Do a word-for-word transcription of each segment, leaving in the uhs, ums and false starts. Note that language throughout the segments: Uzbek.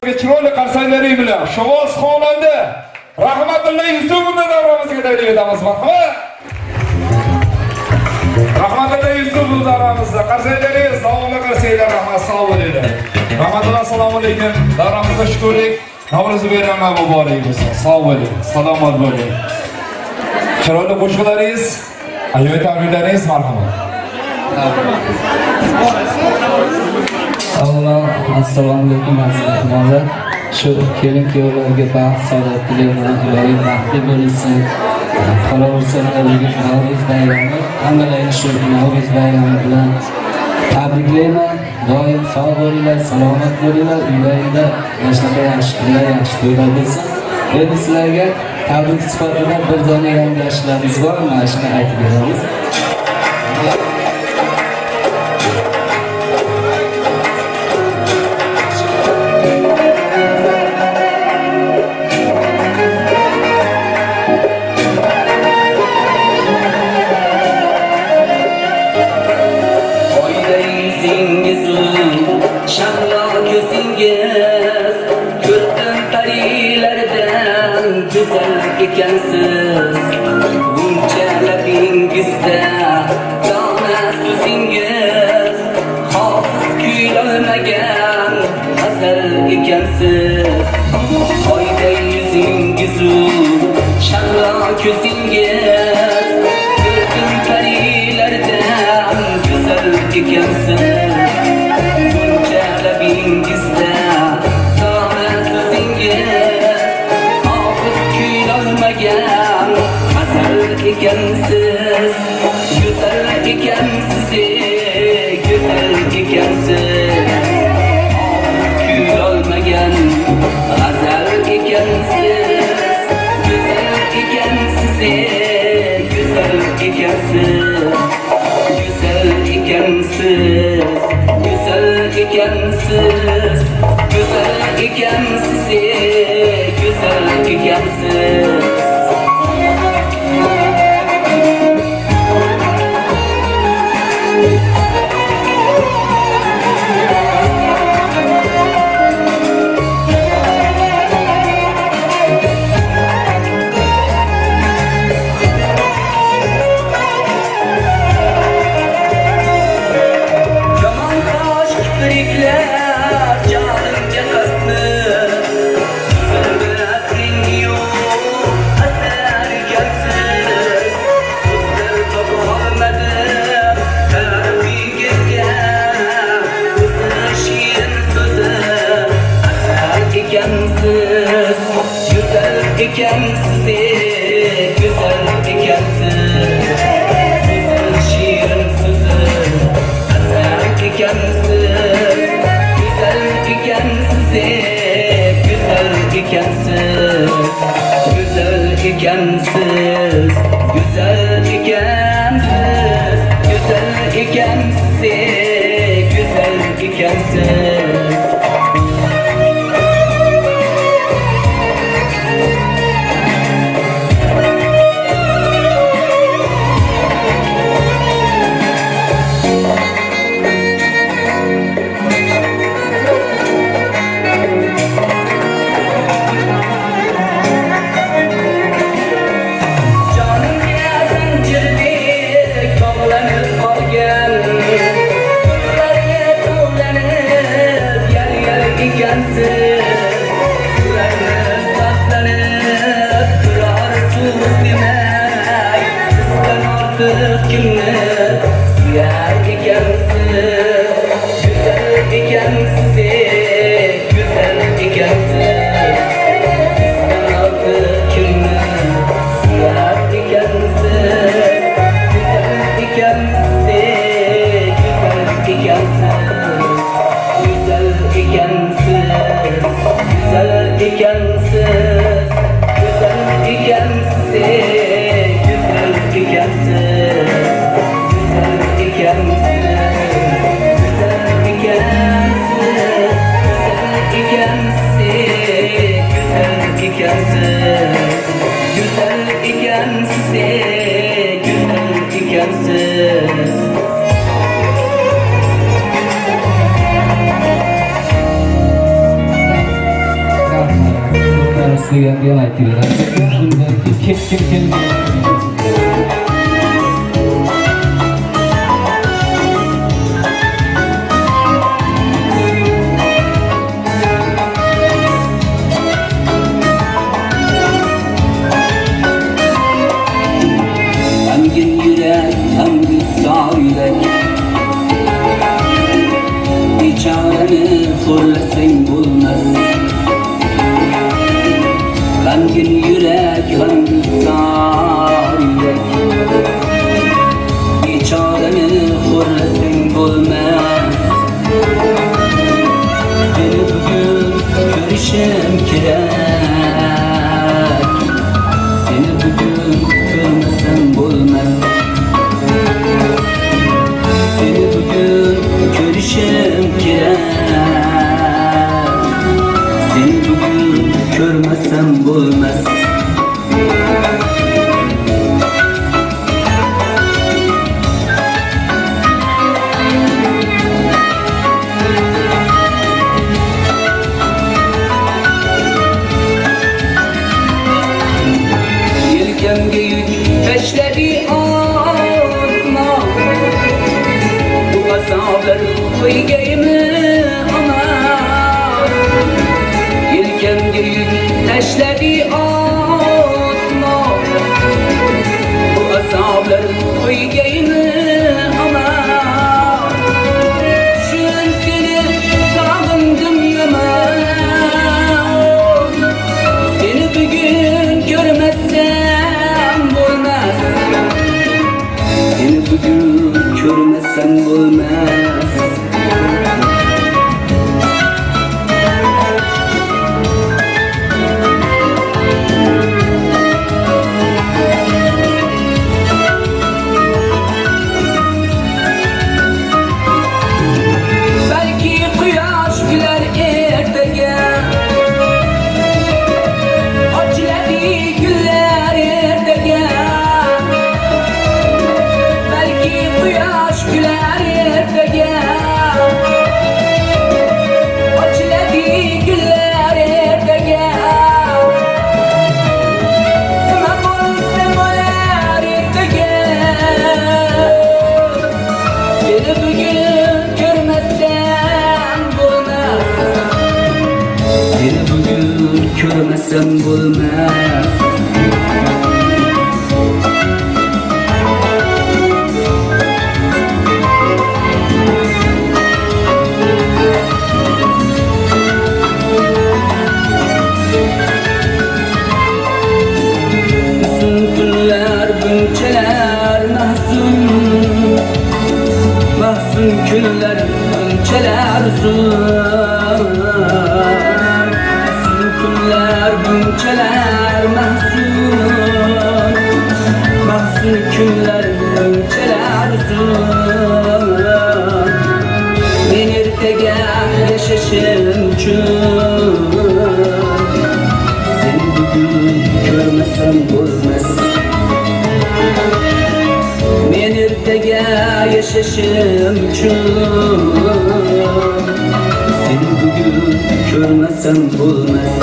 Chiroyli qarsaklarning bilan Shovos xonanda Rahmatilla Yusufovni davramizga taklif etamiz. Marhamat. Rahmatilla Yusufov davramizda qarsaklaringiz davomli qarsaklar rahmat sog' bo'linglar. Rahmatilla assalomu alaykum. Davramizda shukrlik. Navro'z bayrami muborak bo'lsin. Sog' bo'ling, salomat bo'ling. Chiroyli qo'shiqlaringiz, ajoyib tabriklaringiz marhamat. Allah assalomu alaykum azizlar. Shu kelin kuyovlarga baxt, saodat tilayman. Ilohiy baxtli bo'lsin. Qolaversin, Navro'z bayrami, hammalarni shu Navro'z bayrami bilan tabriklayman. Doim sog' bo'linglar, salomat bo'linglar. Uylaringizda yoshlarga yaxshi kunlar, yaxshi to'ylar bo'lsin. Endi sizlarga tabrik sifatida bir dona yangi ashlarimiz bor, mana shuni aytib beramiz. Shahlo ko'zingiz ko'rdim parilardan go'zal ekansiz. Buncha labingizda dona so'zingiz hofiz kuylolmagan g'azal ekansiz. Oyday yuzingizu shahlo ko'zingiz ko'rdim parilardan go'zal ekansiz. Labingizda dona so'zingiz hofiz kuylolmagan g'azal ekansiz. Go'zal ekansiz, go'zal ekansiz. Hofiz kuylolmagan g'azal ekansiz. Go'zal ekansiz, go'zal ekansiz. Go'zal ekansiz. Güzel ekansiz, güzel ekansiz, güzel ekansiz. Güzel ekansiz, güzel ekansiz. Güzel şiirin sözü asal ekansiz. Güzel ekansiz, güzel ekansiz. Güzel ekansiz, güzel ekansiz. Güzel ekansiz, güzel ekansiz. isteganini ham aytib berasiz. Bundan kim kim kelgan? Zorlasang bo'lmas g'amgin yurak g'amgusar yurak bechorani xo'rlasang bo'lmas seni bugun ko'rishim kerak seni bugun ko'rmasam bo'lmas seni bugun ko'rishim kerak görmesem bulmaz Yelkemge yük peşledi osman Bu azaplar koygayımı ama Yelkemge yük Teşledi osman Bu azaplar koygayını ama Şun seni sağındım yaman Seni bugün görmezsem bulmaz Seni bugün görmezsem bulmaz Görmesem bulmaz Mahzun günler günçeler mahzun Mahzun günler günçeler uzun Günler günçeler mahzun Mahzun günler günçeler uzun Ben ertege yaşashim uchun Seni bugün görmesem bo'lmas Men ertege yaşashim uchun Seni bugün görmesem bo'lmas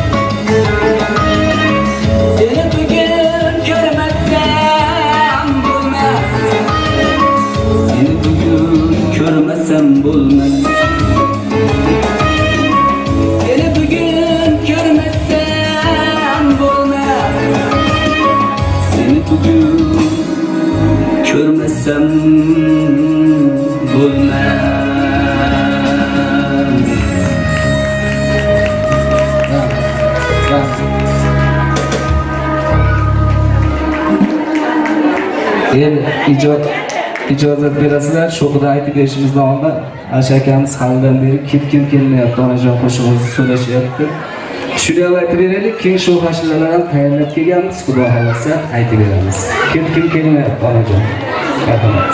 Seni bugün görmezsem bulmaz Seni bugün görmesem bulmaz Seni bugün görmezsem bulmaz Seni bugün görmesem bulmaz Endi ijod ijozat berasizlar, shuqida aytib berishimiz davomida Asha akamiz halidan beri kim kim kelmayapti, onajon qo'shig'imizni so'rashyapti. Shuni ham aytib beraylik, keyin shu hashirlar ham tayyorlab kelganmiz, Xudo xolasa aytib beramiz. Kim kim kelmayapti, onajon? Rahmat.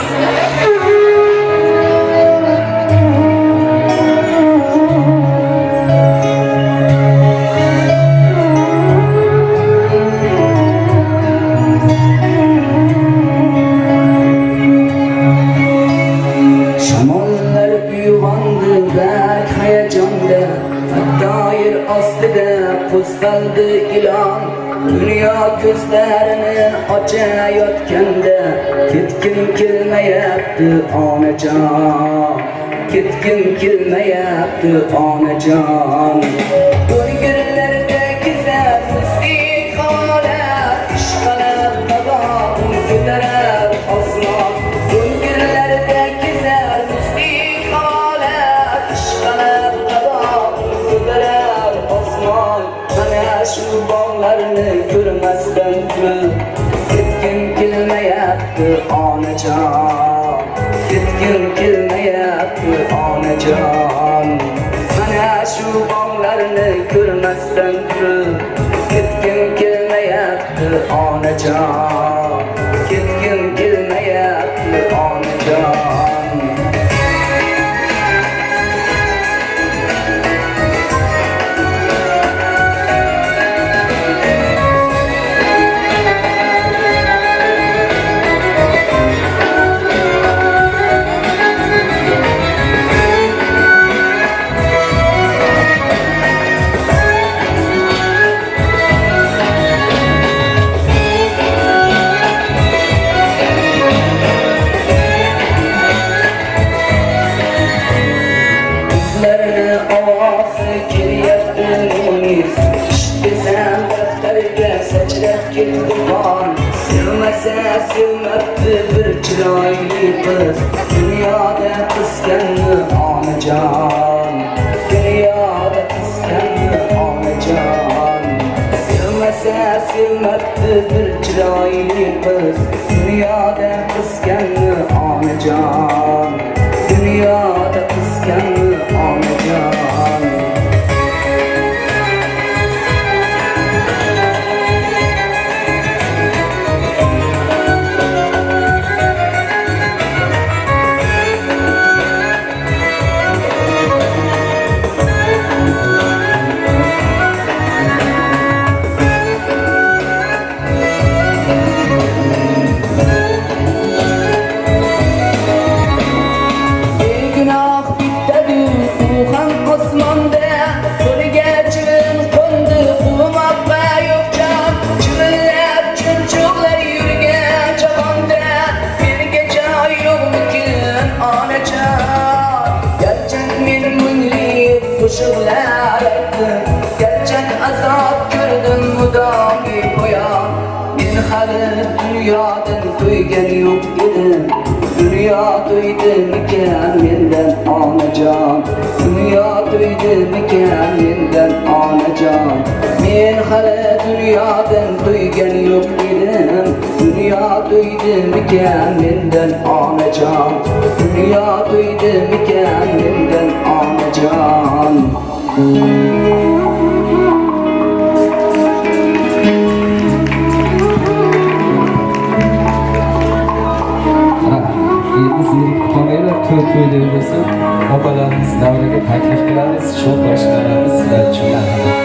ostida qo'zg'aldi ilon. Dunyo ko'zlarini ochayotganda ketgim kelmayapti onajon, ketgim kelmayapti onajon. Ko'ngillarda kezar muzdek holat, ishqalab tabog'im ko'tarar osmon. Ko'ngillarda kezar muzdek holat, ishqalab tabog'im ko'tarar osmon. Mana shu bog'larni ko'rmasdan turib ketgim kelmayapti onajon, ketgim kelmayapti onajon. Mana shu bog'larni ko'rmasdan turib ketgim kelmayapti onajon, ketgim kelmayapti onajon. Sevmabdi bir chiroyli qiz, dunyoda qisganmi onajon, dunyoda qisganmi onajon. Sevmasa sevmabdi bir chiroyli qiz, dunyoda qisganmi onajon, dunyoda qisganmi onajon. Gerçek azap gördüm mudami koyan. Men hali dunyodan to'ygan yo'q edim. Dunyo to'ydimikan mendan onajon, dunyo to'ydimikan mendan onajon. Men hali dunyodan to'ygan yo'q edim. Dunyo to'ydimikan mendan onajon, dunyo to'ydimikan mendan onajon. To'y bo'lsa, opalarimiz davraga taklif qilamiz, shu qo'shiqlarimiz sizlar uchun rahmat.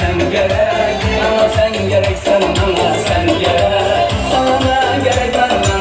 Sen gerek, sen bana sen gerek, sana gerek, bana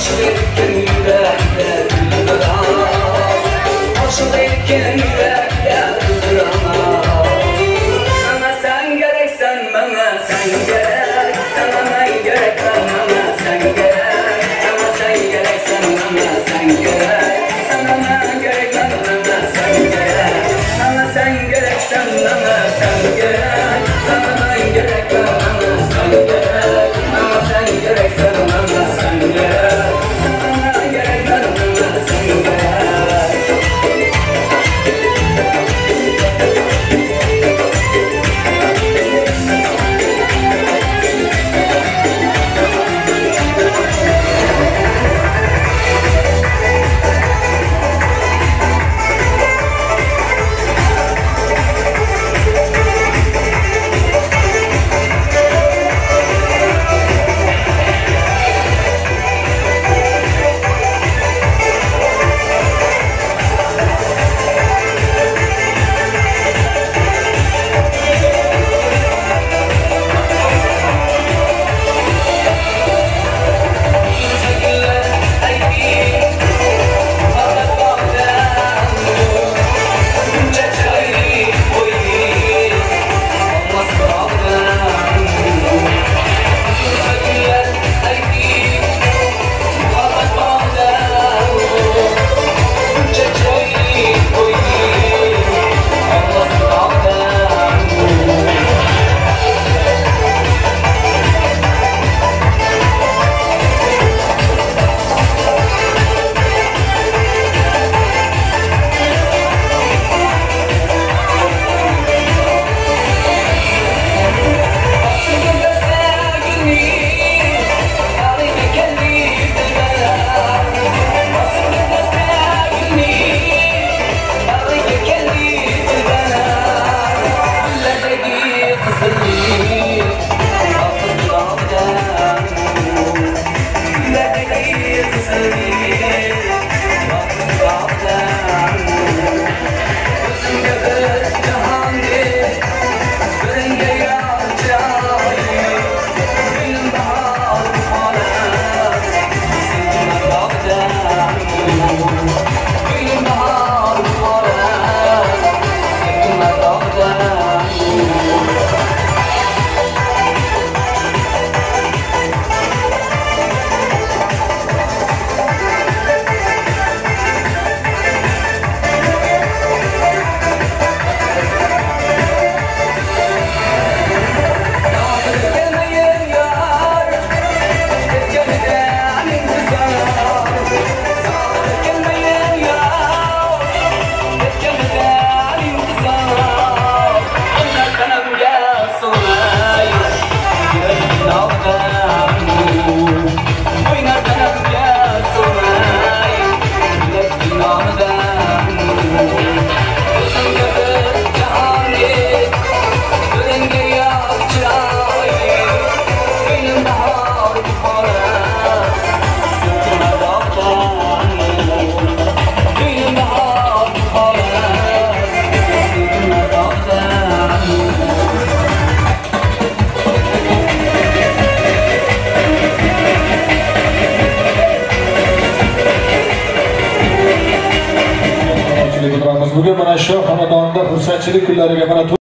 Bugun mana shu xonadonda xursandchilik kunlariga mana